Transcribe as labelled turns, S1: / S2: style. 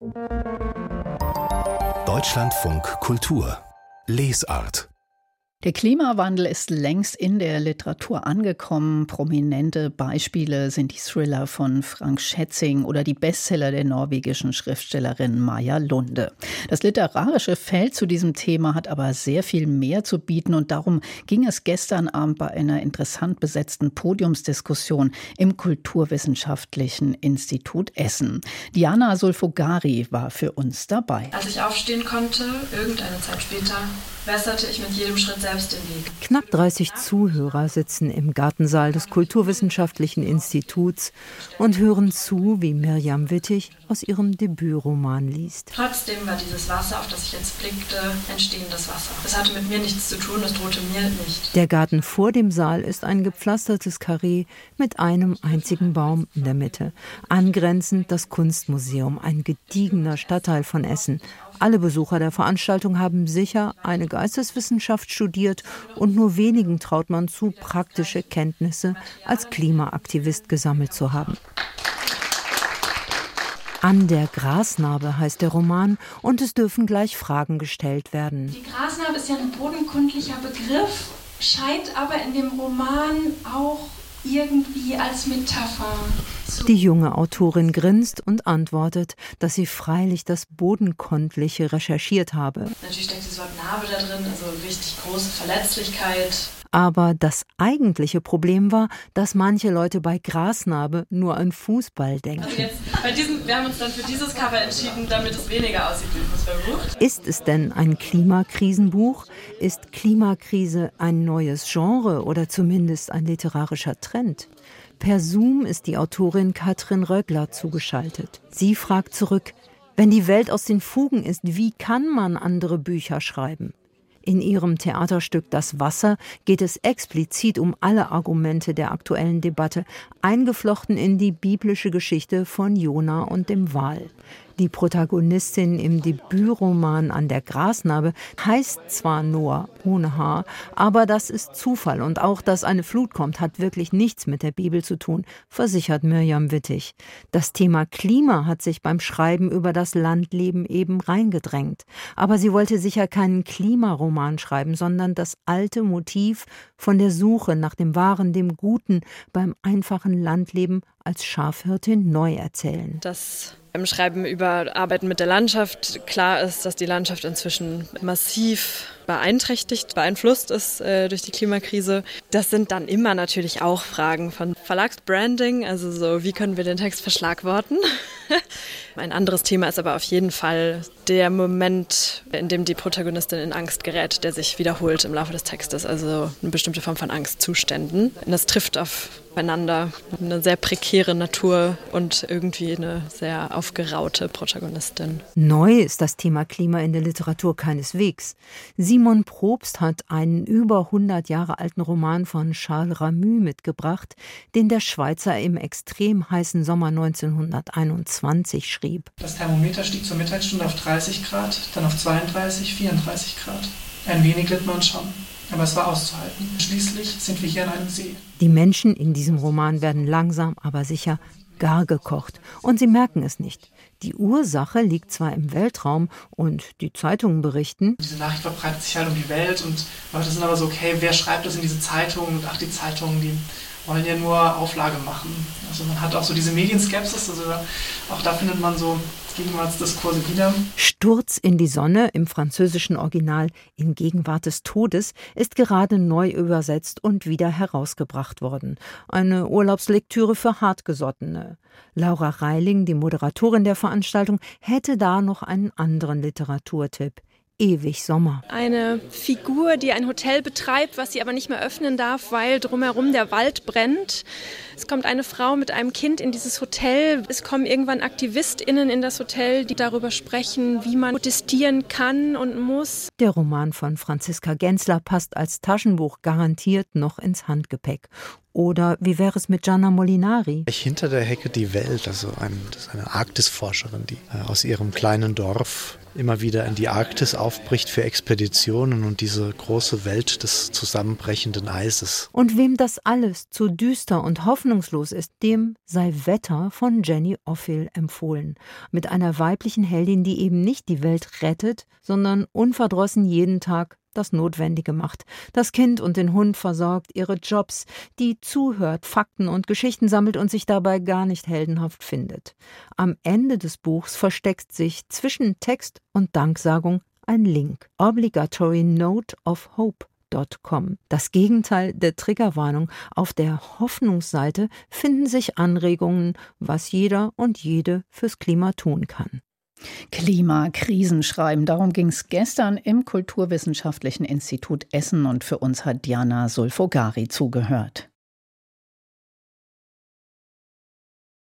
S1: Deutschlandfunk Kultur Lesart.
S2: Der Klimawandel ist längst in der Literatur angekommen. Prominente Beispiele sind die Thriller von Frank Schätzing oder die Bestseller der norwegischen Schriftstellerin Maja Lunde. Das literarische Feld zu diesem Thema hat aber sehr viel mehr zu bieten und darum ging es gestern Abend bei einer interessant besetzten Podiumsdiskussion im Kulturwissenschaftlichen Institut Essen. Diana Sulfogari war für uns dabei.
S3: Als ich aufstehen konnte, irgendeine Zeit später, wässerte ich mit jedem Schritt selbst den Weg.
S4: Knapp 30 Zuhörer sitzen im Gartensaal des Kulturwissenschaftlichen Instituts und hören zu, wie Mirjam Wittig aus ihrem Debütroman liest.
S3: Trotzdem war dieses Wasser, auf das ich jetzt blickte, entstehendes Wasser. Es hatte mit mir nichts zu tun, es drohte mir nicht.
S4: Der Garten vor dem Saal ist ein gepflastertes Karree mit einem einzigen Baum in der Mitte. Angrenzend das Kunstmuseum, ein gediegener Stadtteil von Essen. Alle Besucher der Veranstaltung haben sicher eine Geisteswissenschaft studiert und nur wenigen traut man zu, praktische Kenntnisse als Klimaaktivist gesammelt zu haben. An der Grasnarbe heißt der Roman und es dürfen gleich Fragen gestellt werden.
S5: Die Grasnarbe ist ja ein bodenkundlicher Begriff, scheint aber in dem Roman auch irgendwie als Metapher.
S4: Die junge Autorin grinst und antwortet, dass sie freilich das Bodenkundliche recherchiert habe.
S3: Natürlich steckt das Wort Narbe da drin, also richtig große Verletzlichkeit.
S4: Aber das eigentliche Problem war, dass manche Leute bei Grasnarbe nur an Fußball denken.
S3: Also jetzt wir haben uns dann für dieses Cover entschieden, damit es weniger aussieht wie ein Fußballbuch.
S4: Ist es denn ein Klimakrisenbuch? Ist Klimakrise ein neues Genre oder zumindest ein literarischer Trend? Per Zoom ist die Autorin Katrin Röggler zugeschaltet. Sie fragt zurück, wenn die Welt aus den Fugen ist, wie kann man andere Bücher schreiben? In ihrem Theaterstück Das Wasser geht es explizit um alle Argumente der aktuellen Debatte, eingeflochten in die biblische Geschichte von Jona und dem Wal. Die Protagonistin im Debütroman An der Grasnarbe heißt zwar Noah ohne Haar, aber das ist Zufall und auch, dass eine Flut kommt, hat wirklich nichts mit der Bibel zu tun, versichert Mirjam Wittig. Das Thema Klima hat sich beim Schreiben über das Landleben eben reingedrängt. Aber sie wollte sicher keinen Klimaroman schreiben, sondern das alte Motiv von der Suche nach dem Wahren, dem Guten beim einfachen Landleben als Schafhirtin neu erzählen.
S3: Das im Schreiben über Arbeiten mit der Landschaft klar ist, dass die Landschaft inzwischen massiv beeinflusst ist durch die Klimakrise. Das sind dann immer natürlich auch Fragen von Verlagsbranding, also so, wie können wir den Text verschlagworten? Ein anderes Thema ist aber auf jeden Fall der Moment, in dem die Protagonistin in Angst gerät, der sich wiederholt im Laufe des Textes, also eine bestimmte Form von Angstzuständen. Und das trifft aufeinander eine sehr prekäre Natur und irgendwie eine sehr aufgeraute Protagonistin.
S4: Neu ist das Thema Klima in der Literatur keineswegs. Simon Probst hat einen über 100 Jahre alten Roman von Charles Ramuz mitgebracht, den der Schweizer im extrem heißen Sommer 1921 schrieb.
S6: Das Thermometer stieg zur Mittagsstunde auf 30 Grad, dann auf 32, 34 Grad. Ein wenig litt man schon, aber es war auszuhalten. Schließlich sind wir hier an einem See.
S4: Die Menschen in diesem Roman werden langsam, aber sicher gar gekocht. Und sie merken es nicht. Die Ursache liegt zwar im Weltraum und die Zeitungen berichten.
S6: Diese Nachricht verbreitet sich halt um die Welt und Leute sind aber so, okay, wer schreibt das in diese Zeitungen? Und ach, die Zeitungen, die wollen ja nur Auflage machen. Also man hat auch so diese Medienskepsis, also auch da findet man so Gegenwartsdiskurse wieder.
S4: Sturz in die Sonne im französischen Original In Gegenwart des Todes ist gerade neu übersetzt und wieder herausgebracht worden. Eine Urlaubslektüre für Hartgesottene. Laura Reiling, die Moderatorin der Veranstaltung, hätte da noch einen anderen Literaturtipp. Ewig Sommer.
S5: Eine Figur, die ein Hotel betreibt, was sie aber nicht mehr öffnen darf, weil drumherum der Wald brennt. Es kommt eine Frau mit einem Kind in dieses Hotel. Es kommen irgendwann AktivistInnen in das Hotel, die darüber sprechen, wie man protestieren kann und muss.
S4: Der Roman von Franziska Gensler passt als Taschenbuch garantiert noch ins Handgepäck. Oder wie wäre es mit Gianna Molinari?
S7: Hinter der Hecke die Welt, das ist eine Arktisforscherin, die aus ihrem kleinen Dorf immer wieder in die Arktis aufbricht für Expeditionen und diese große Welt des zusammenbrechenden Eises.
S4: Und wem das alles zu düster und hoffnungslos ist, dem sei Wetter von Jenny Offill empfohlen. Mit einer weiblichen Heldin, die eben nicht die Welt rettet, sondern unverdrossen jeden Tag das Notwendige macht, das Kind und den Hund versorgt, ihre Jobs, die zuhört, Fakten und Geschichten sammelt und sich dabei gar nicht heldenhaft findet. Am Ende des Buchs versteckt sich zwischen Text und Danksagung ein Link. obligatorynoteofhope.com. Das Gegenteil der Triggerwarnung. Auf der Hoffnungsseite finden sich Anregungen, was jeder und jede fürs Klima tun kann.
S2: Klimakrisenschreiben, darum ging es gestern im Kulturwissenschaftlichen Institut Essen und für uns hat Diana Sulfogari zugehört.